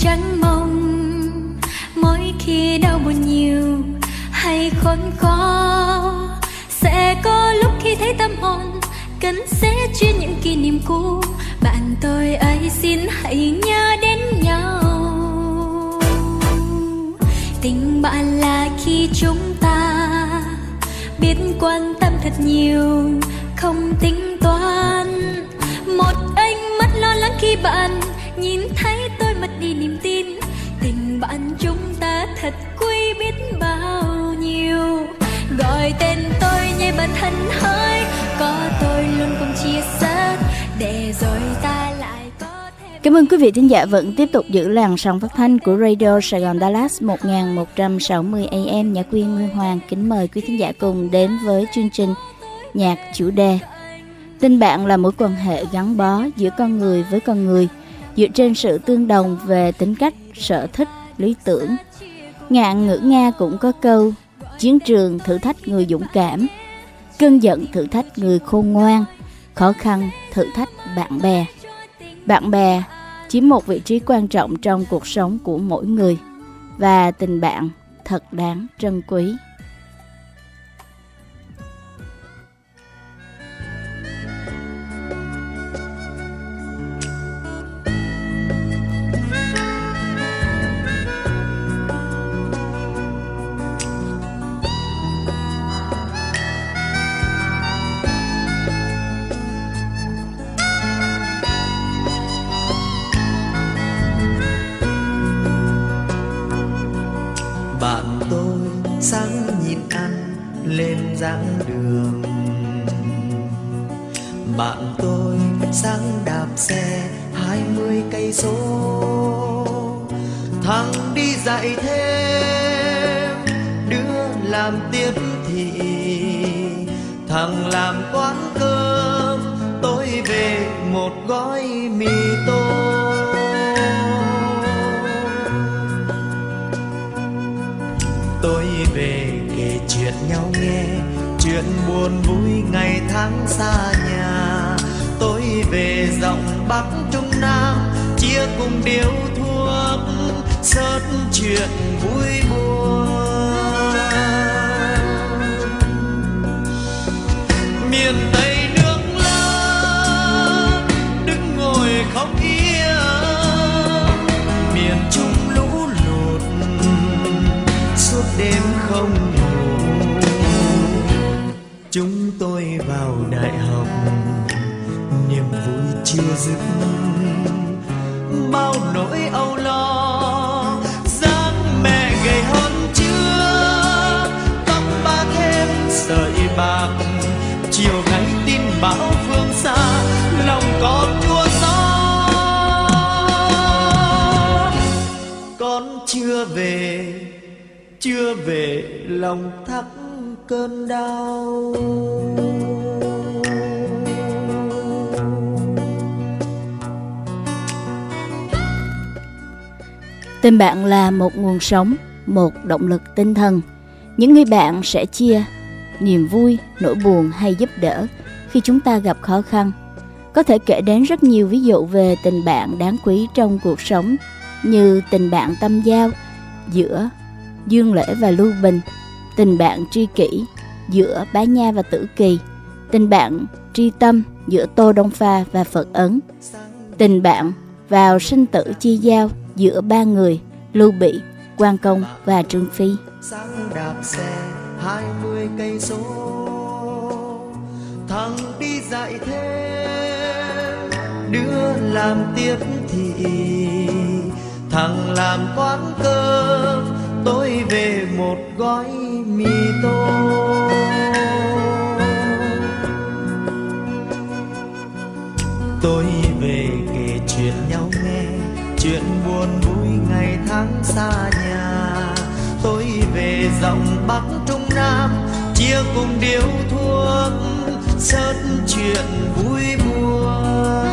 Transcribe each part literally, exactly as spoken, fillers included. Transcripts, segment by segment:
trắng mong. Mỗi khi đau buồn nhiều hay khốn khó, sẽ có lúc khi thấy tâm hồn cần sẽ chuyên những kỷ niệm cũ. Bạn tôi ơi xin hãy nhớ đến nhau. Tình bạn là khi chúng ta biết quan tâm thật nhiều, không tính toán. Một ánh mắt lo lắng khi bạn nhìn thấy tôi mất đi niềm tin. Tình bạn chúng ta thật quý biết bao nhiêu. Gọi tên tôi nhé bạn thân hỡi, có tôi luôn cùng chia sẻ để rồi ta lại có thể. Cảm ơn quý vị thính giả vẫn tiếp tục giữ làn sóng phát thanh của Radio Sài Gòn Dallas một nghìn một trăm sáu mươi A M. Nhạc Quyên Nguyên Hoàng kính mời quý thính giả cùng đến với chương trình nhạc chủ đề. Tình bạn là mối quan hệ gắn bó giữa con người với con người, dựa trên sự tương đồng về tính cách, sở thích, lý tưởng. Ngạn ngữ Nga cũng có câu: chiến trường thử thách người dũng cảm, cơn giận thử thách người khôn ngoan, khó khăn thử thách bạn bè. Bạn bè chiếm một vị trí quan trọng trong cuộc sống của mỗi người, và tình bạn thật đáng trân quý. Bạn tôi sáng nhìn ăn lên dáng đường, bạn tôi sáng đạp xe hai mươi cây số. Thằng đi dạy thêm, đứa làm tiếp thị, thằng làm quán cơm, tôi về một gói mì tôm. Tôi về kể chuyện nhau nghe, chuyện buồn vui ngày tháng xa nhà. Tôi về giọng Bắc Trung Nam, chia cùng điếu thuốc, sớt chuyện vui buồn. Miền Tây nước lớn đứng ngồi không yên, miền Trung lũ lụt suốt đêm không ngủ. Chúng tôi vào đại học, niềm vui chưa dứt, bao nỗi âu lo. Dáng mẹ gầy hơn chưa, tóc ba thêm sợi bạc, chiều nay tin bão phương xa, lòng có chua xót. Con chưa về, chưa về lòng thắt cơn đau. Tình bạn là một nguồn sống, một động lực tinh thần. Những người bạn sẽ chia niềm vui, nỗi buồn hay giúp đỡ khi chúng ta gặp khó khăn. Có thể kể đến rất nhiều ví dụ về tình bạn đáng quý trong cuộc sống, như tình bạn tâm giao giữa Dương Lễ và Lưu Bình, tình bạn tri kỷ giữa Bá Nha và Tử Kỳ, tình bạn tri tâm giữa Tô Đông Pha và Phật Ấn, tình bạn vào sinh tử chi giao giữa ba người Lưu Bị, Quan Công và Trương Phi. Sáng đạp xe hai mươi cây số, thằng đi dạy thêm, đứa làm tiếp thị, thằng làm quán cơm, tôi về một gói mì tôm. Tôi về kể chuyện nhau nghe, chuyện buồn vui ngày tháng xa nhà. Tôi về giọng Bắc Trung Nam, chia cùng điếu thuốc, sớt chuyện vui buồn.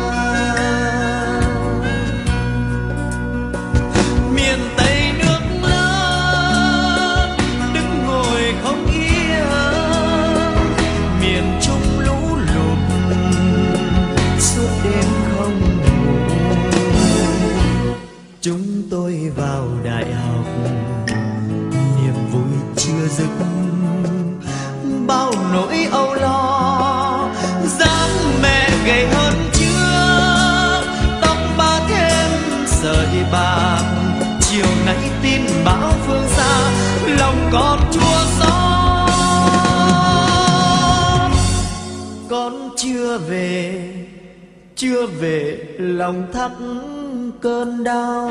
Miền Tây nước lớn đứng ngồi không yên, miền Trung lũ lụt suốt đêm không ngủ. Chúng tôi rực, bao nỗi âu lo dáng mẹ gầy hơn trước, tóc ba thêm sợi bạc, chiều nay tin bão phương xa, lòng con chua xót. Con chưa về, chưa về lòng thắt cơn đau.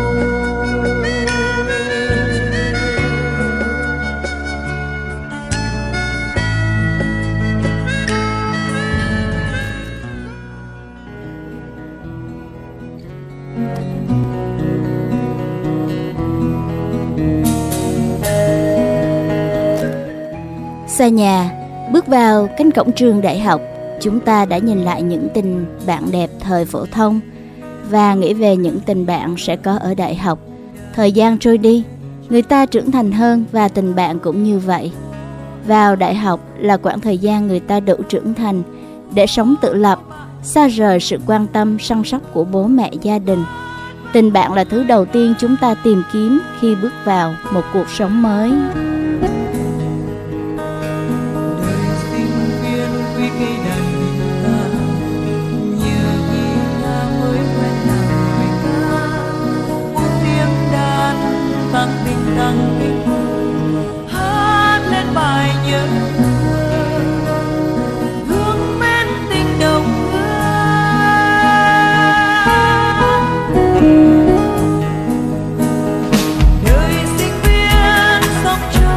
Xa nhà, bước vào cánh cổng trường đại học, chúng ta đã nhìn lại những tình bạn đẹp thời phổ thông và nghĩ về những tình bạn sẽ có ở đại học. Thời gian trôi đi, người ta trưởng thành hơn và tình bạn cũng như vậy. Vào đại học là quãng thời gian người ta đủ trưởng thành để sống tự lập, xa rời sự quan tâm săn sóc của bố mẹ gia đình. Tình bạn là thứ đầu tiên chúng ta tìm kiếm khi bước vào một cuộc sống mới. Tăng tình tăng tình hát lên bài nhớ hương men tình đồng đời sinh viên sống cho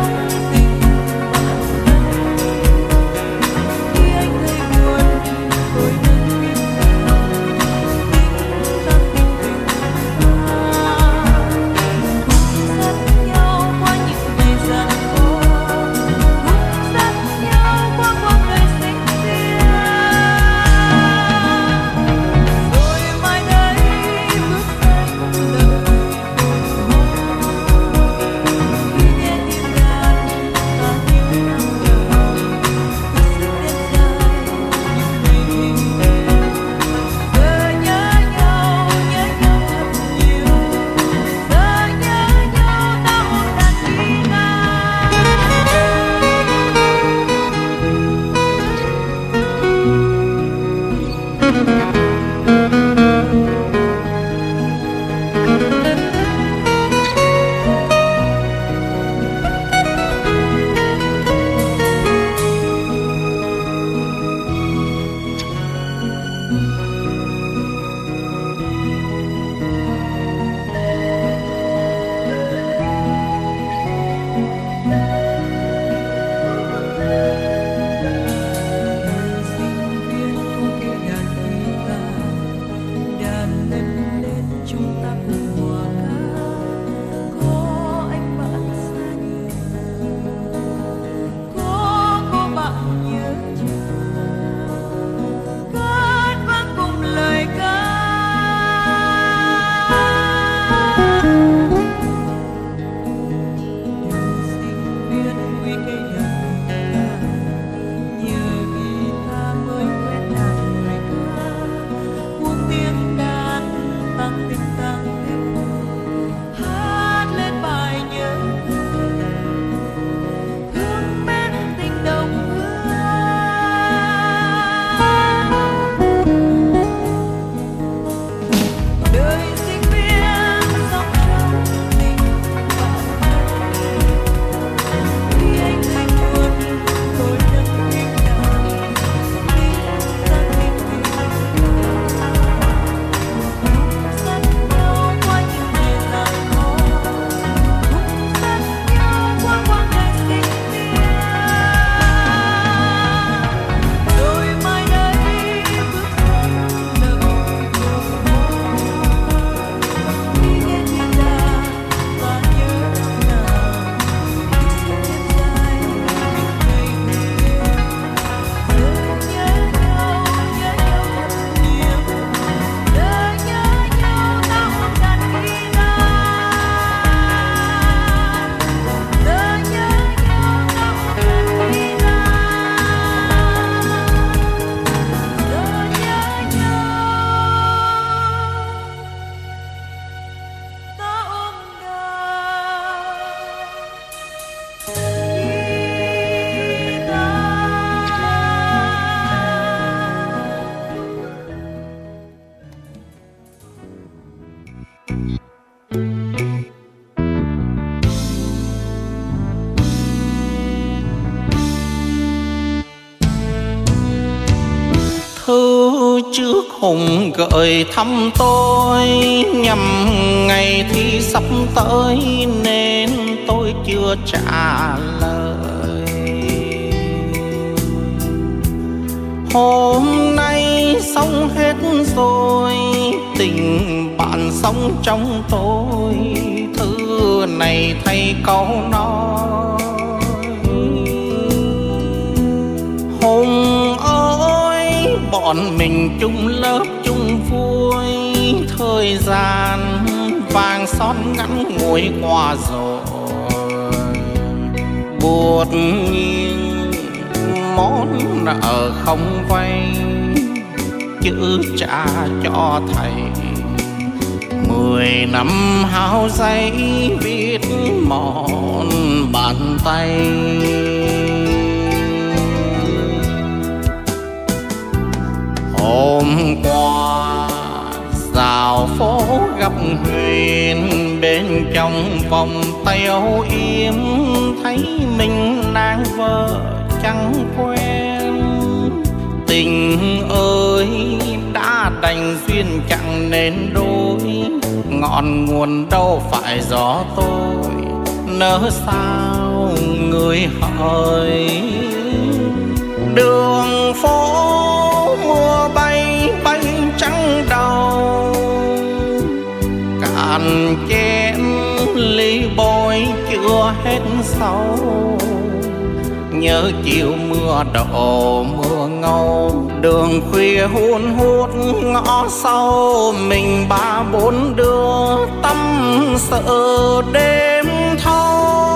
trước hùng gợi thăm tôi, nhằm ngày thi sắp tới nên tôi chưa trả lời. Hôm nay sống hết rồi, tình bạn sống trong tôi, thư này thay câu nói. Hùng ơi, bọn mình chung lớp chung vui, thời gian vàng son ngắn ngồi qua rồi. Buồn nghiêng món nợ không vay, chữ trả cho thầy. Mười năm hao giấy viết mòn bàn tay. Hôm qua dạo phố gặp Huyền, bên trong vòng tay âu yếm thấy mình nàng vợ chẳng quen. Tình ơi đã đành duyên chẳng nên đôi, ngọn nguồn đâu phải do tôi, nỡ sao người hỡi. Đường phố mùa bay bay trắng đầu, cạn chén ly bôi chưa hết sầu. Nhớ chiều mưa đổ mưa ngâu, đường khuya hun hút ngõ sâu. Mình ba bốn đứa tâm sự đêm thâu.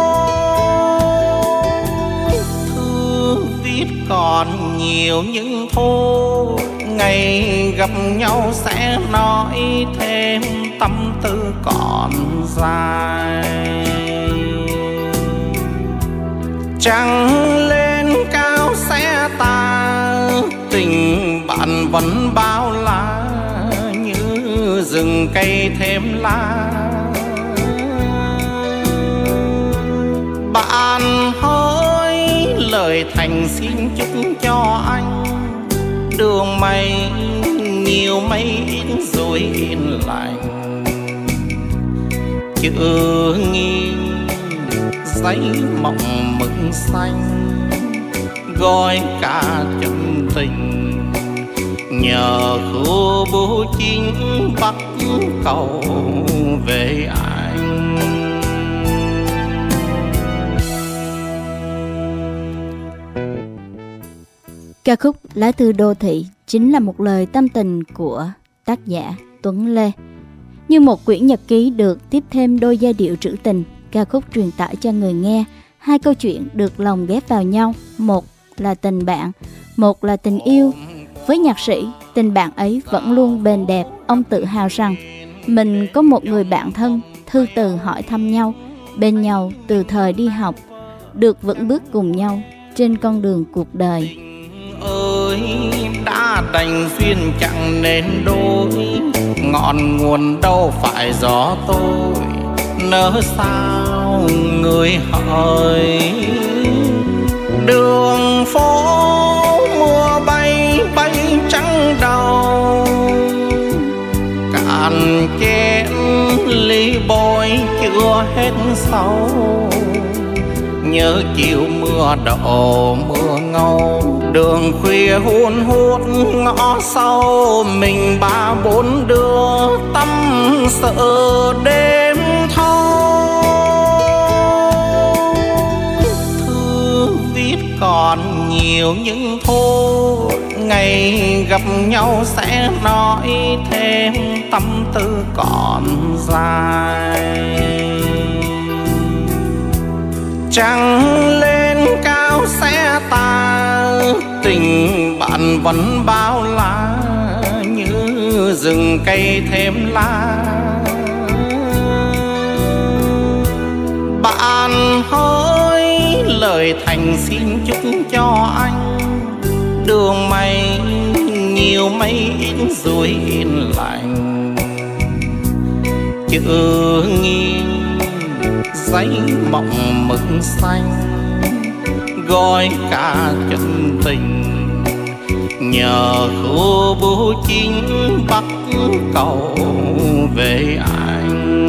Thư viết còn nhiều nhưng thôi, ngày gặp nhau sẽ nói thêm, tâm tư còn dài. Trăng lên cao sẽ tà, tình bạn vẫn bao la, như rừng cây thêm lá. Bạn hỡi lời thành xin chúc cho anh, đường mây nhiều mây ít rồi yên lành. Chữ nghiêng giấy mộng mực xanh, gói cả chân tình, nhờ khu bưu chính bắt cầu về anh. Ca khúc Lá Thư Đô Thị chính là một lời tâm tình của tác giả Tuấn Lê. Như một quyển nhật ký được tiếp thêm đôi giai điệu trữ tình, ca khúc truyền tải cho người nghe hai câu chuyện được lồng ghép vào nhau. Một là tình bạn, một là tình yêu. Với nhạc sĩ, tình bạn ấy vẫn luôn bền đẹp. Ông tự hào rằng mình có một người bạn thân, thư từ hỏi thăm nhau, bên nhau từ thời đi học, được vững bước cùng nhau trên con đường cuộc đời. Ơi đã đành duyên chẳng nên đôi, ngọn nguồn đâu phải do tôi, nỡ sao người hỡi. Đường phố mùa bay bay trắng đầu, cạn chén ly bôi chưa hết sầu. Nhớ chiều mưa đổ mưa ngâu, đường khuya hun hút ngõ sâu. Mình ba bốn đứa tâm sự đêm thâu. Thư viết còn nhiều nhưng thôi, ngày gặp nhau sẽ nói thêm, tâm tư còn dài. Trăng lên cao sẽ tà, tình bạn vẫn bao la, như rừng cây thêm lá. Bạn hỡi lời thành xin chúc cho anh, đường mây nhiều mây ít rồi yên lành. Chữ nghiêng giấy mộng mực xanh, gói cả chân tình, nhờ khu bưu chính bắt cầu về anh.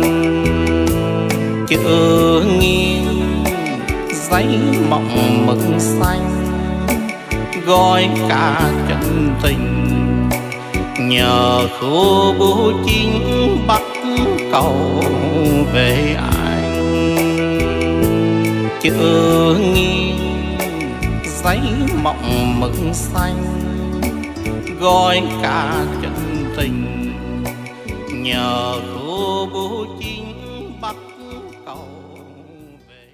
Chữ nghiêng giấy mộng mực xanh gói cả chân tình, nhờ khu bưu chính bắt cầu về anh. Chữ nghiêng giấy mộng mực xanh gói cả chân tình, nhờ khu bưu chính bắt cầu về.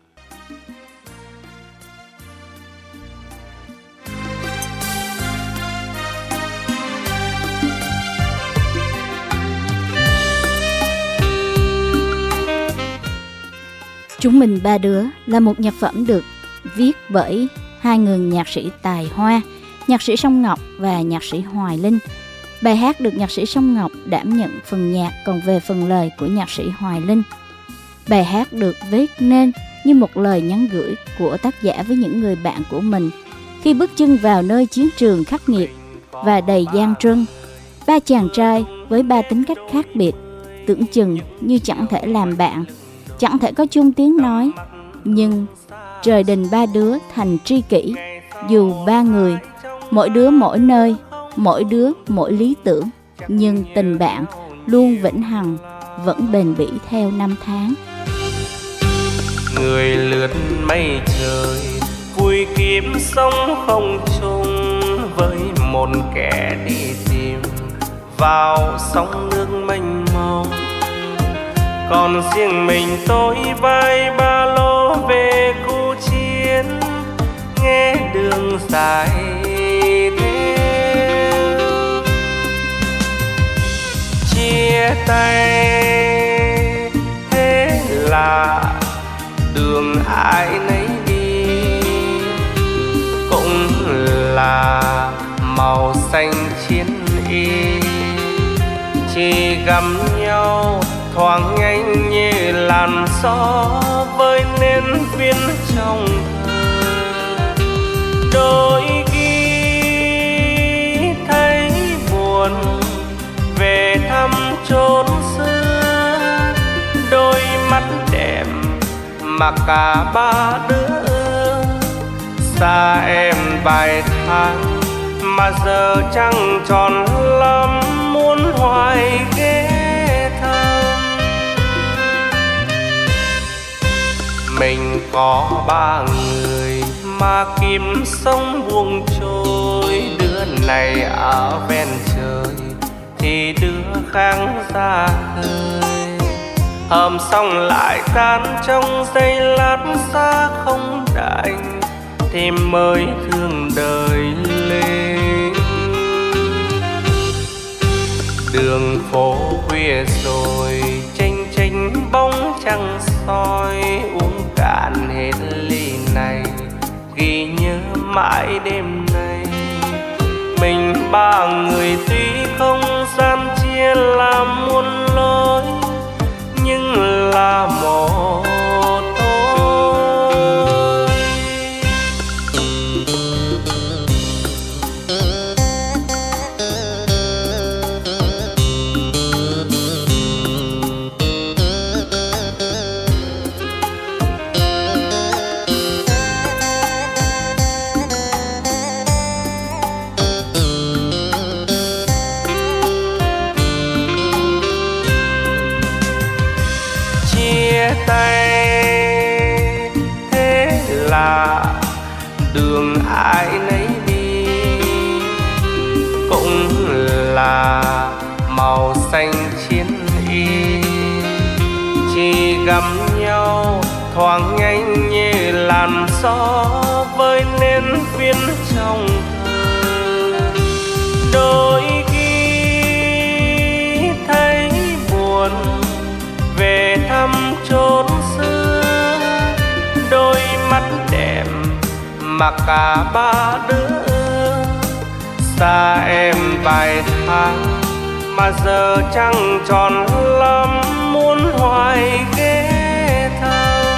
Chúng mình ba đứa là một nhạc phẩm được viết bởi hai người nhạc sĩ tài hoa, nhạc sĩ Song Ngọc và nhạc sĩ Hoài Linh. Bài hát được nhạc sĩ Song Ngọc đảm nhận phần nhạc, còn về phần lời của nhạc sĩ Hoài Linh. Bài hát được viết nên như một lời nhắn gửi của tác giả với những người bạn của mình khi bước chân vào nơi chiến trường khắc nghiệt và đầy gian truân. Ba chàng trai với ba tính cách khác biệt, tưởng chừng như chẳng thể làm bạn, chẳng thể có chung tiếng nói, nhưng trời đình ba đứa thành tri kỷ. Dù ba người, mỗi đứa mỗi nơi, mỗi đứa mỗi lý tưởng, nhưng tình bạn luôn vĩnh hằng, vẫn bền bỉ theo năm tháng. Người lướt mây trời, vui kiếm sống không chung với một kẻ đi tìm vào sóng nước mênh mông. Còn riêng mình tôi vai ba lô về cuộc chiến, nghe đường dài theo. Chia tay thế là đường ai nấy đi, cũng là màu xanh chiến y. Chỉ gặp nhau thoáng nhanh như làn gió với nến viên trong thơ. Đôi khi thấy buồn về thăm chốn xưa, đôi mắt đẹp mà cả ba đứa xa em vài tháng, mà giờ chẳng tròn lắm muốn hoài ghé thăm. Mình có ba người mà kiếm sống buông trôi, đứa này ở ven trời thì đứa khác ra khơi. Hầm xong lại tan trong giây lát xa không đành, thì mới thương đời lên. Đường phố khuya rồi chênh chênh bóng trăng soi, uống cạn hết ly này ghi nhớ mãi đêm nay. Mình ba người tuy không gian chia làm muôn lối, nhưng là một thôi. Tay thế là đường ai nấy đi, cũng là màu xanh chiến y. Chỉ gặp nhau thoáng nhanh như làn gió với nến viên trong thơ. Đôi khi thấy buồn về thăm chốn xưa, đôi mắt đẹp mà cả ba đứa xa em vài tháng, mà giờ chẳng tròn lắm muốn hoài ghé thăm.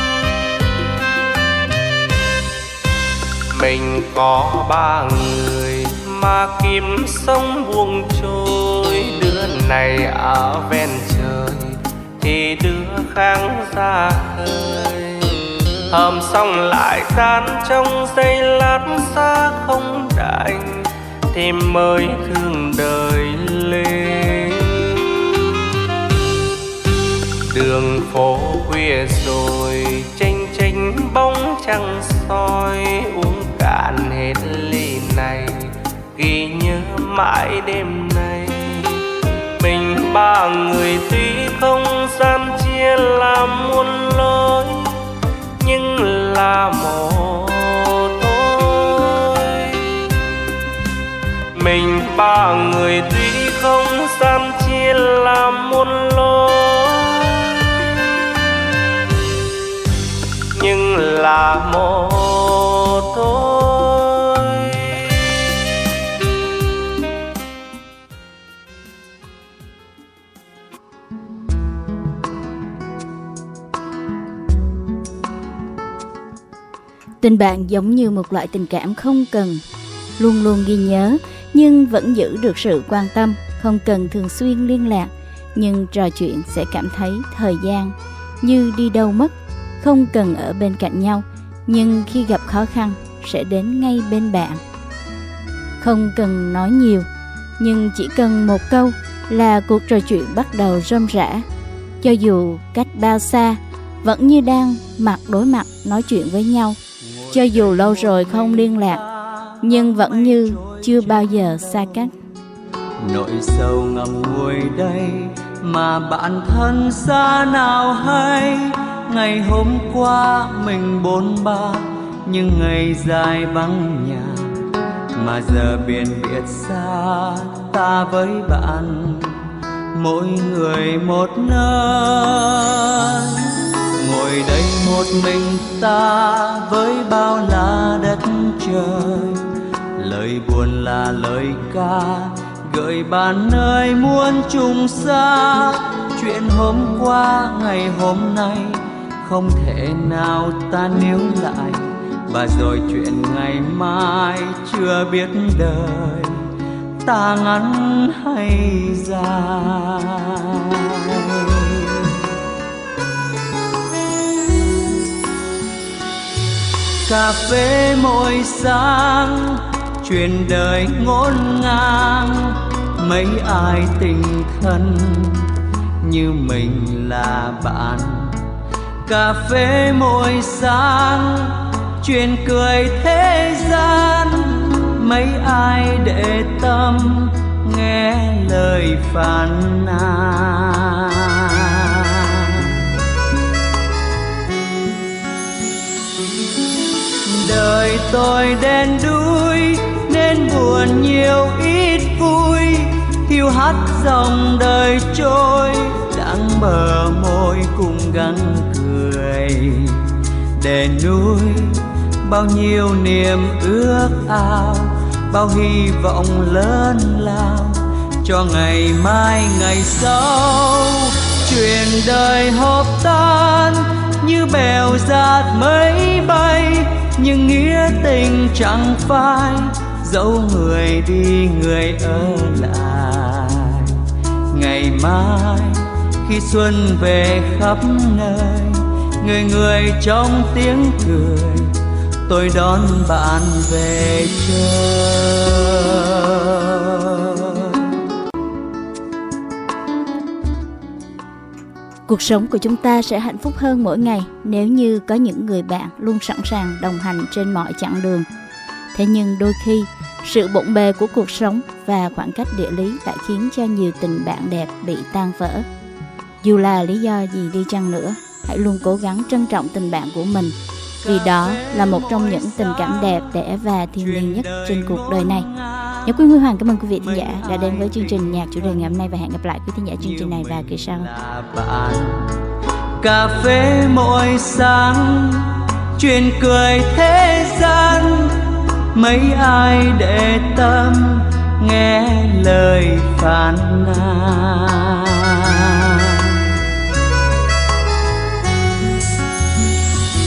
Mình có ba người mà kiếm sống buông trôi. Đứa này ở ven trời thì đứa khác ra khơi. Hầm xong lại tan trong giây lát xa không đành thì mới thương đời lên. Đường phố khuya rồi chênh chênh bóng trăng soi, uống cạn hết ly này ghi nhớ mãi đêm nay. Mình ba người tuy không gian chia làm muôn lối nhưng là một thôi. Mình ba người tuy không gian chia làm muôn lối nhưng là một thôi. Tình bạn giống như một loại tình cảm không cần luôn luôn ghi nhớ nhưng vẫn giữ được sự quan tâm, không cần thường xuyên liên lạc nhưng trò chuyện sẽ cảm thấy thời gian như đi đâu mất. Không cần ở bên cạnh nhau nhưng khi gặp khó khăn sẽ đến ngay bên bạn. Không cần nói nhiều nhưng chỉ cần một câu là cuộc trò chuyện bắt đầu rôm rả. Cho dù cách bao xa vẫn như đang mặt đối mặt nói chuyện với nhau. Cho dù lâu rồi không liên lạc nhưng vẫn như chưa bao giờ xa cách. Nỗi sầu ngậm ngùi đây mà bạn thân xa nào hay. Ngày hôm qua mình bốn ba nhưng ngày dài vắng nhà, mà giờ biển biệt xa ta với bạn mỗi người một nơi. Ngồi đây một mình ta với bao la đất trời, lời buồn là lời ca gợi bạn nơi muôn trùng xa. Chuyện hôm qua ngày hôm nay không thể nào ta níu lại, và rồi chuyện ngày mai chưa biết đời ta ngắn hay dài. Cà phê mỗi sáng chuyện đời ngổn ngang, mấy ai tình thân như mình là bạn. Cà phê mỗi sáng chuyện cười thế gian, mấy ai để tâm nghe lời phàn nàn. Đời tôi đen đuối nên buồn nhiều ít vui, hiu hắt dòng đời trôi đắng bờ môi cùng gắng cười, để nuôi bao nhiêu niềm ước ao, bao hy vọng lớn lao cho ngày mai ngày sau. Chuyện đời hộp tan như bèo dạt mây bay, nhưng nghĩa tình chẳng phai, dẫu người đi người ở lại. Ngày mai khi xuân về khắp nơi, người người trong tiếng cười, tôi đón bạn về chơi. Cuộc sống của chúng ta sẽ hạnh phúc hơn mỗi ngày nếu như có những người bạn luôn sẵn sàng đồng hành trên mọi chặng đường. Thế nhưng đôi khi, sự bộn bề của cuộc sống và khoảng cách địa lý lại khiến cho nhiều tình bạn đẹp bị tan vỡ. Dù là lý do gì đi chăng nữa, hãy luôn cố gắng trân trọng tình bạn của mình, vì đó là một trong những tình cảm đẹp đẽ và thiêng liêng nhất trên cuộc đời này. Nhạc Quyên Huy Hoàng cảm ơn quý vị thính giả đã đến với chương trình Nhạc Chủ đề ngày hôm nay, và hẹn gặp lại quý thính giả chương trình này vào kỳ sau. Cà phê mỗi sáng chuyện cười thế gian, mấy ai để tâm nghe lời phàn nàn.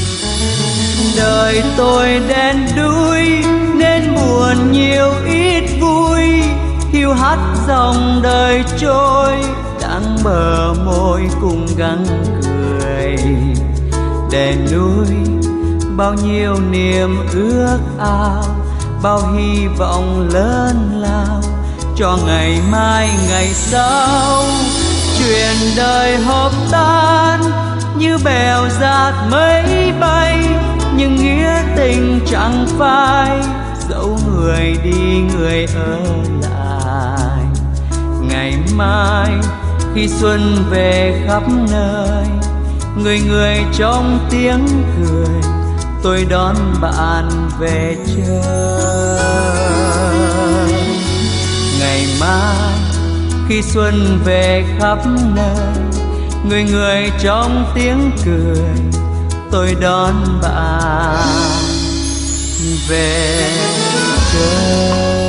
Đời tôi đen đuối nên buồn nhiều ít vui hiu hắt dòng đời trôi, đắng bờ môi cùng gắng cười để nuôi bao nhiêu niềm ước ao, bao hy vọng lớn lao cho ngày mai ngày sau. Chuyện đời hộp tan như bèo dạt mây bay, nhưng nghĩa tình chẳng phai, dẫu người đi người ở lại. Ngày mai khi xuân về khắp nơi, người người trong tiếng cười, tôi đón bạn về chơi. Ngày mai khi xuân về khắp nơi, người người trong tiếng cười, tôi đón bạn về chơi.